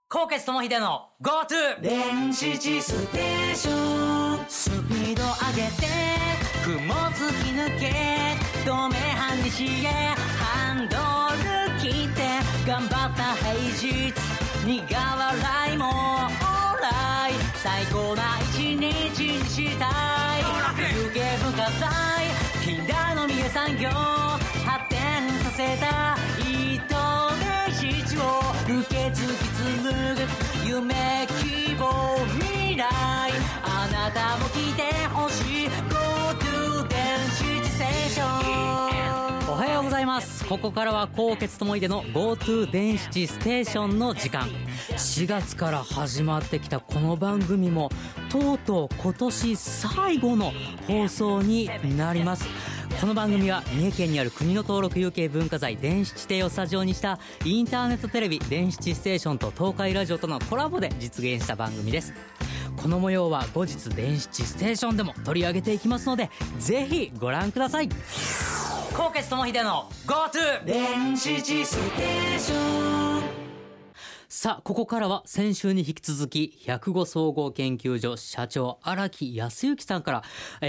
高血智秀の GoTo 電子地ステーション。スピード上げて雲突き抜け透明半日へハンドル切って頑張った平日苦笑いもオーライ最高な一日にしたい。有形文化財近代の三重産業発展させた糸電子を受け継ぎ紡ぐ夢希望未来あなたも来てほしい GoTo 電子ステーション。おはようございます。ここからは高血智秀の GoTo 電子ステーションの時間。4月から始まってきたこの番組もとうとう今年最後の放送になります。この番組は三重県にある国の登録有形文化財電子地底をスタジオにしたインターネットテレビ電子地ステーションと東海ラジオとのコラボで実現した番組です。この模様は後日電子地ステーションでも取り上げていきますのでぜひご覧ください。高血智秀の GoTo 電子地ステーション。さあここからは先週に引き続き105総合研究所社長荒木康之さんから、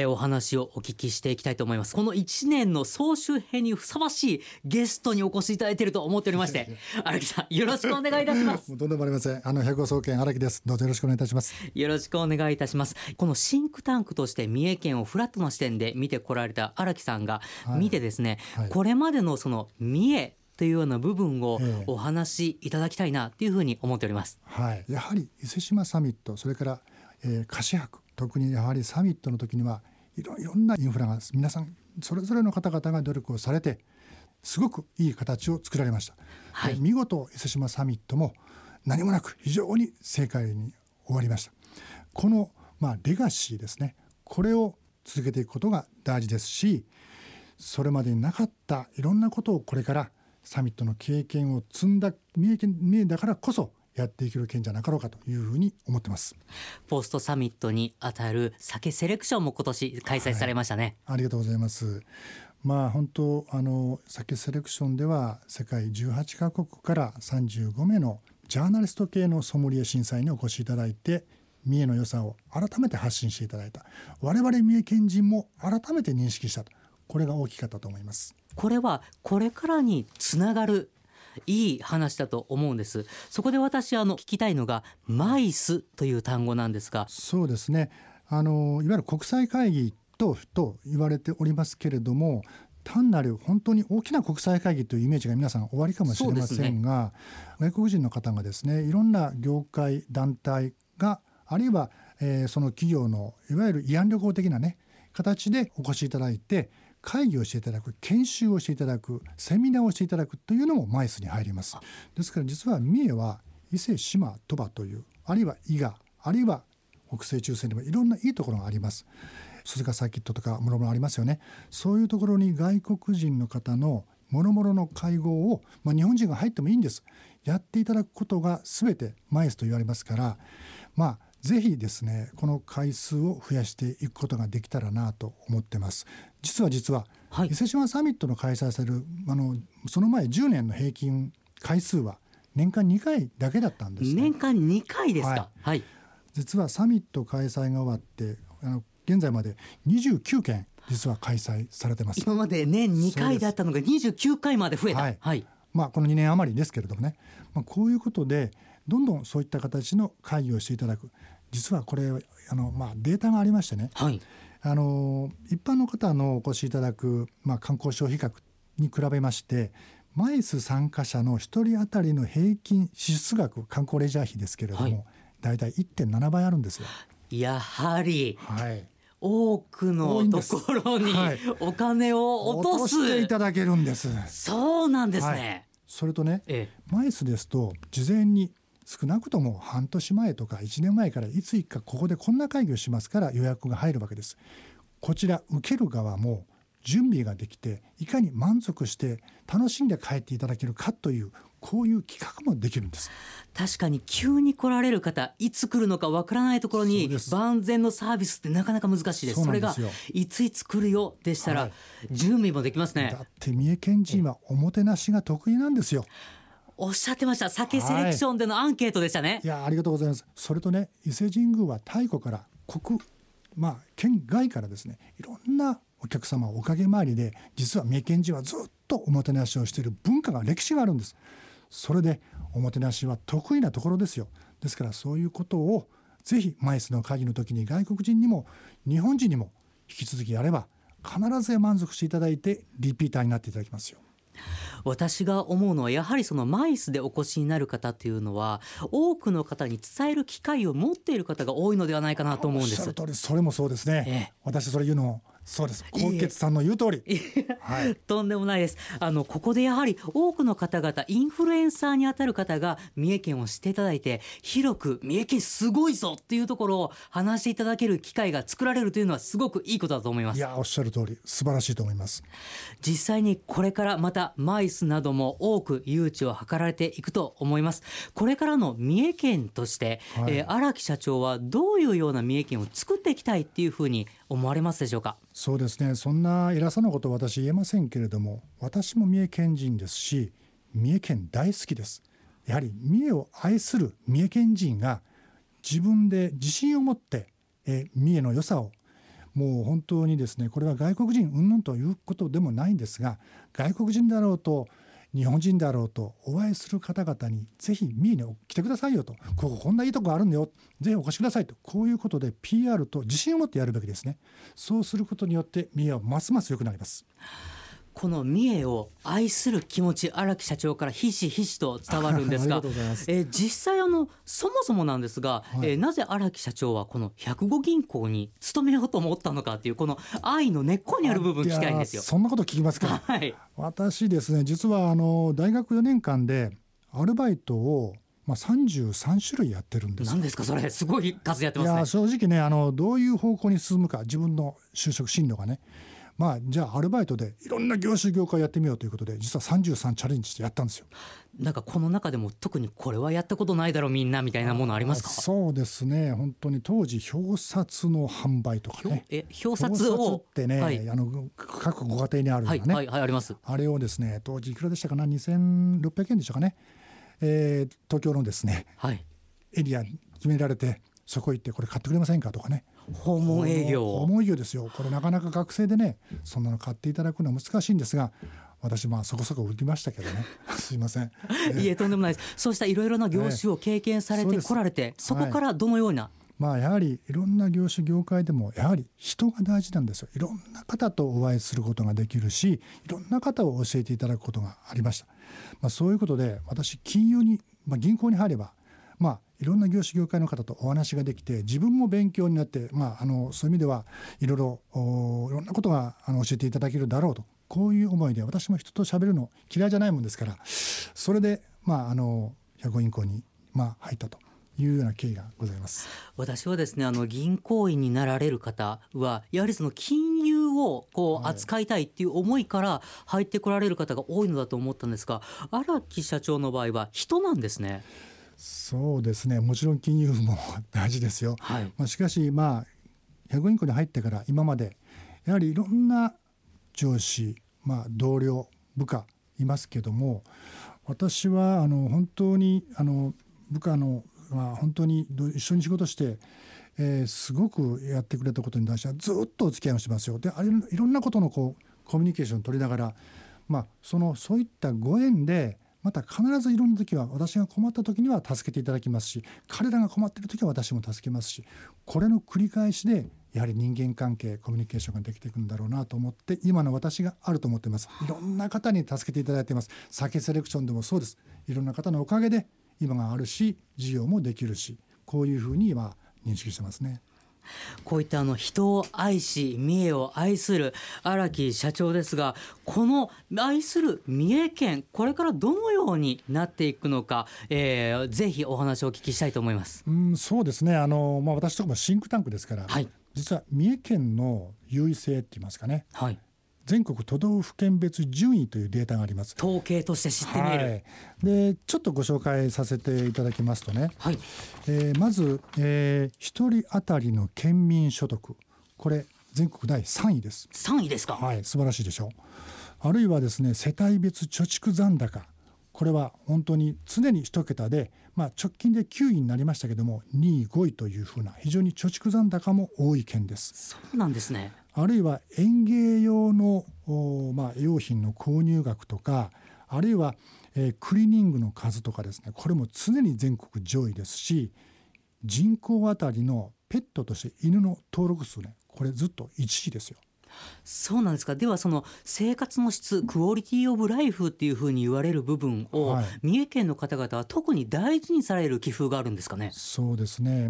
お話をお聞きしていきたいと思います。この1年の総集編にふさわしいゲストにお越しいただいていると思っておりまして荒木さんよろしくお願いいたします。 とんでもありません。105総研荒木です。どうぞよろしくお願いいたします。 よろしくお願いいたします。このシンクタンクとして三重県をフラットな視点で見てこられた荒木さんが見てですね、これまでのその三重というような部分をお話しいただきたいなというふうに思っております。 やはり伊勢志摩サミットそれから、菓子博特にやはりサミットの時にはいろんなインフラが皆さんそれぞれの方々が努力をされてすごくいい形を作られました、見事伊勢志摩サミットも何もなく非常に正解に終わりました。この、レガシーですね、これを続けていくことが大事ですし、それまでになかったいろんなことをこれからサミットの経験を積んだ三重だからこそやっていける県じゃなかろうかというふうに思ってます。 ポストサミットにあたる酒セレクションも今年開催されましたね。 ありがとうございます。本当酒セレクションでは世界18カ国から35名のジャーナリスト系のソムリエ審査員にお越しいただいて三重の良さを改めて発信していただいた。我々三重県人も改めて認識したと。これが大きかったと思います。 これはこれからにつながるいい話だと思うんです。そこで私聞きたいのがマイスという単語なんですが。 そうですね、いわゆる国際会議と言われておりますけれども、単なる本当に大きな国際会議というイメージが皆さんおありかもしれませんが、外国人の方がですねいろんな業界団体があるいは、その企業のいわゆる慰安旅行的な形でお越しいただいて会議をしていただく、研修をしていただく、セミナーをしていただくというのもマイスに入ります。ですから実は三重は伊勢志摩鳥羽というあるいは伊賀あるいは北西中線でもいろんないいところがあります。鈴鹿サーキットとかもろもろありますよね。そういうところに外国人の方のもろもろの会合を、日本人が入ってもいいんです。やっていただくことが全てマイスと言われますから、ぜひですねこの回数を増やしていくことができたらなと思ってます。実は、伊勢志摩サミットの開催されるその前10年の平均回数は年間2回だけだったんですね。 年間2回ですか。 実はサミット開催が終わって現在まで29件実は開催されてます。 今まで年2回だったのが29回まで増えた。 この2年余りですけれどもね、こういうことでどんどんそういった形の会議をしていただく。実はこれデータがありましてね、一般の方のお越しいただく、観光消費額に比べましてマイス参加者の1人当たりの平均支出額、観光レジャー費ですけれども、だいたい 1.7 倍あるんですよ。 やはり、多くのところにお金を落としていただけるんです。 そうなんですね。 それとね、マイスですと事前に少なくとも半年前とか1年前からいつ行くかここでこんな会議をしますから予約が入るわけです。こちら受ける側も準備ができていかに満足して楽しんで帰っていただけるかというこういう企画もできるんです。 確かに急に来られる方いつ来るのかわからないところに万全のサービスってなかなか難しいです。それがいついつ来るよでしたら準備もできますね。 だって三重県人はおもてなしが得意なんですよ。 おっしゃってました。酒セレクションでのアンケートでしたね。 いやありがとうございます。それとね、伊勢神宮は太古から県外からですね、いろんなお客様おかげ回りで、実は三重県人はずっとおもてなしをしている文化が歴史があるんです。それでおもてなしは得意なところですよ。ですからそういうことをぜひマイスの会議の時に外国人にも日本人にも引き続きやれば必ず満足していただいてリピーターになっていただきますよ。 私が思うのはやはりそのマイスでお越しになる方というのは多くの方に伝える機会を持っている方が多いのではないかなと思うんです。 おっしゃる通り、それもそうですね、私それ言うのそうです。高傑さんの言う通り、 とんでもないです。ここでやはり多くの方々インフルエンサーにあたる方が三重県を知っていただいて、広く三重県すごいぞっていうところを話していただける機会が作られるというのはすごくいいことだと思います。 いやおっしゃる通り素晴らしいと思います。 実際にこれからまたマイスなども多く誘致を図られていくと思います。これからの三重県として、荒木社長はどういうような三重県を作っていきたいっていうふうに思われますでしょうか。 そうですね、そんな偉そうなことは私言えませんけれども、私も三重県人ですし三重県大好きです。やはり三重を愛する三重県人が自分で自信を持って三重の良さをもう本当にですね、これは外国人云々ということでもないんですが、外国人だろうと日本人だろうとお会いする方々にぜひ三重に来てくださいよと、こんないいとこあるんだよ、ぜひお越しくださいと、こういうことで PR と自信を持ってやるべきですね。そうすることによって三重はますます良くなります。 この三重を愛する気持ち、荒木社長からひしひしと伝わるんですが実際そもそもなんですが、なぜ荒木社長はこの105銀行に勤めようと思ったのかっていうこの愛の根っこにある部分聞きたいんですよ。 そんなこと聞きますか。私ですね、実は大学4年間でアルバイトを33種類やってるんです。 何ですかそれ、すごい数やってますね。 いや正直ねどういう方向に進むか自分の就職進路がね、じゃあアルバイトでいろんな業種業界やってみようということで実は33チャレンジしてやったんですよ。 なんかこの中でも特にこれはやったことないだろうみんなみたいなものありますか。 そうですね、本当に当時表札の販売とかね、 表札ってね、各ご家庭にあるのね、 あります。 あれをですね、当時いくらでしたかな、2600円でしたかね、東京のですね、エリアに決められてそこ行ってこれ買ってくれませんかとかね、 訪問営業ですよ。これなかなか学生でねそんなの買っていただくのは難しいんですが、私そこそこ売りましたけどねすいません、 いえとんでもないです。そうしたいろいろな業種を経験されてこられて、そこからどのような、 やはりいろんな業種業界でもやはり人が大事なんですよ。いろんな方とお会いすることができるし、いろんな方を教えていただくことがありました。そういうことで私金融に、銀行に入ればいろんな業種業界の方とお話ができて自分も勉強になって、そういう意味ではいろんなことが教えていただけるだろうと、こういう思いで私も人と喋るの嫌いじゃないもんですから、それで105銀行に入ったというような経緯がございます。 私はですね銀行員になられる方はやはりその金融を扱いたいっていう思いから入ってこられる方が多いのだと思ったんですが、荒木社長の場合は人なんですね。 そうですね、もちろん金融も大事ですよ、しかし105銀行に入ってから今までやはりいろんな上司、同僚部下いますけども、私は本当に部下の、本当に一緒に仕事して、すごくやってくれたことに対してはずっとお付き合いをしてますよ。でいろんなことのコミュニケーションを取りながら、そういったご縁でまた必ずいろんな時は私が困った時には助けていただきますし、彼らが困っている時は私も助けますし、これの繰り返しでやはり人間関係コミュニケーションができていくんだろうなと思って、今の私があると思っています。いろんな方に助けていただいています。酒セレクションでもそうです。いろんな方のおかげで今があるし事業もできるし、こういうふうに今認識してますね。 こういった人を愛し三重を愛する荒木社長ですが、この愛する三重県これからどのようになっていくのか、ぜひお話をお聞きしたいと思います。 そうですね、私とかもシンクタンクですから、実は三重県の優位性って言いますかね、全国都道府県別順位というデータがあります。 統計として知ってみる、 でちょっとご紹介させていただきますとね、まず、1人当たりの県民所得、これ全国第3位です。 3位ですか。 素晴らしいでしょう。あるいはですね、世帯別貯蓄残高、 これは本当に常に1桁で、直近で9位になりましたけども2位5位というふうな非常に貯蓄残高も多い県です。 そうなんですね。 あるいは園芸用の、用品の購入額とか、あるいは、クリーニングの数とかですね、これも常に全国上位ですし、人口あたりのペットとして犬の登録数ね、これずっと1位ですよ。 そうなんですか。ではその生活の質、クオリティオブライフっていうふうに言われる部分を、三重県の方々は特に大事にされる寄付があるんですかね。 そうですね、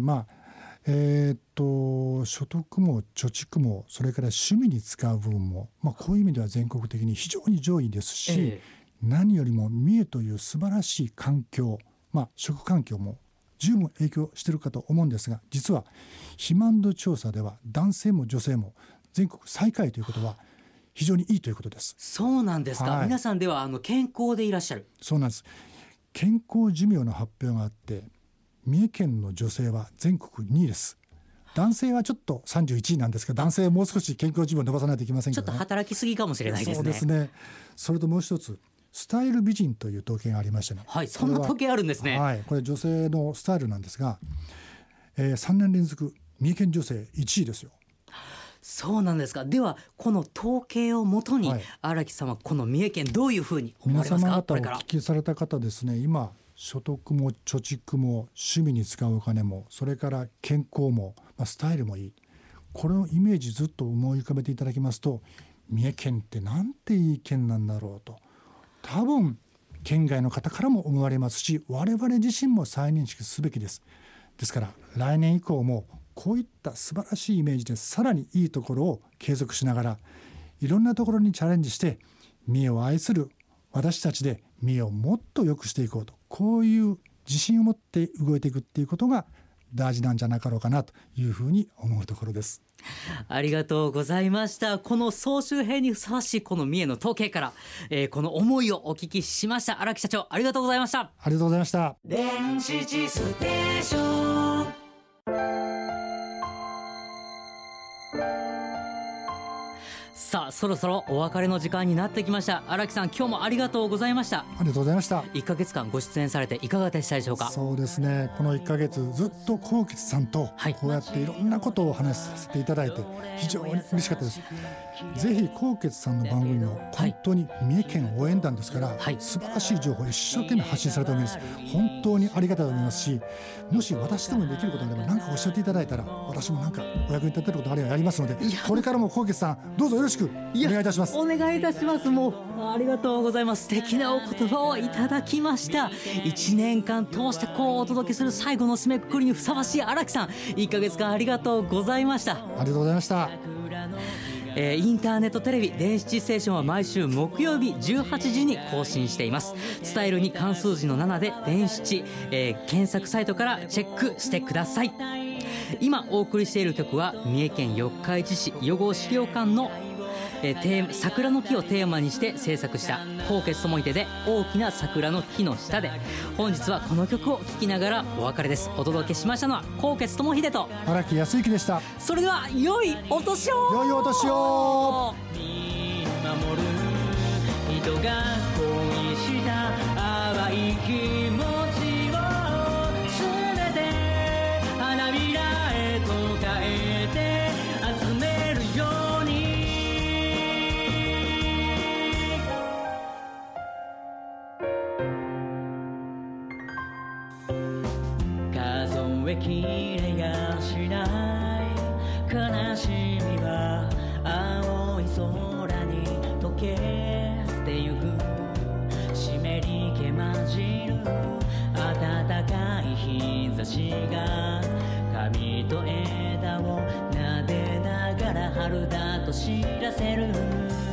所得も貯蓄もそれから趣味に使う部分も、こういう意味では全国的に非常に上位ですし、何よりも三重という素晴らしい環境、食環境も十分影響しているかと思うんですが、実は肥満度調査では男性も女性も全国最下位ということは非常にいいということです。 そうなんですか。皆さんでは健康でいらっしゃる。 そうなんです。健康寿命の発表があって、三重県の女性は全国2位です。男性はちょっと31位なんですが、男性はもう少し健康寿命を伸ばさないといけませんけどね。 ちょっと働きすぎかもしれないですね。 そうですね。それともう一つ、スタイル美人という統計がありましてね。 そんな統計あるんですね。 これ女性のスタイルなんですが、3年連続三重県女性1位ですよ。 そうなんですか。ではこの統計をもとに、荒木さんはこの三重県どういうふうに思われますか。 皆様方お聞きされた方ですね、今所得も貯蓄も趣味に使うお金も、それから健康も、スタイルもいい、これをイメージずっと思い浮かべていただきますと、三重県ってなんていい県なんだろうと多分県外の方からも思われますし、我々自身も再認識すべきです。ですから来年以降もこういった素晴らしいイメージでさらにいいところを継続しながら、いろんなところにチャレンジして、三重を愛する私たちで三重をもっと良くしていこうと、こういう自信を持って動いていくっていうことが大事なんじゃなかろうかなというふうに思うところです。 ありがとうございました。この総集編にふさわしいこの三重の統計から、この思いをお聞きしました。荒木社長、ありがとうございました。 ありがとうございました。 電子地ステーション。さあ、そろそろお別れの時間になってきました。荒木さん、今日もありがとうございました。 ありがとうございました。 1ヶ月間ご出演されていかがでしたでしょうか。 そうですね、この1ヶ月ずっと纐纈さんとこうやっていろんなことをお話しさせていただいて非常に嬉しかったです。ぜひ纐纈さんの番組も本当に三重県応援団ですから、素晴らしい情報を一生懸命発信されております。本当にありがたいと思いますし、もし私でもできることがあれば何かおっしゃっていただいたら、私も何かお役に立てることあればやりますので、これからも纐纈さんどうぞよろしくお願いいたします。 お願いいたします。もうありがとうございます。素敵なお言葉をいただきました。1年間通してこうお届けする最後の締めくくりにふさわしい荒木さん、1ヶ月間ありがとうございました。 ありがとうございました。 インターネットテレビ電子地ステーションは毎週木曜日18時に更新しています。スタイルに漢数字の7で電子地、検索サイトからチェックしてください。今お送りしている曲は三重県四日市市予合資料館の桜の木をテーマにして制作した纐纈智秀で大きな桜の木の下で、本日はこの曲を聴きながらお別れです。お届けしましたのは纐纈智秀と荒木康之でした。 それでは良いお年を。 良いお年を。 見守る人が恋した淡い気持ちを全て花びらへと変えて集めるように。数えきれやしない悲しみは青い空に溶けてゆく。湿り気混じる暖かい日差しが髪と枝を撫でながら春だと知らせる。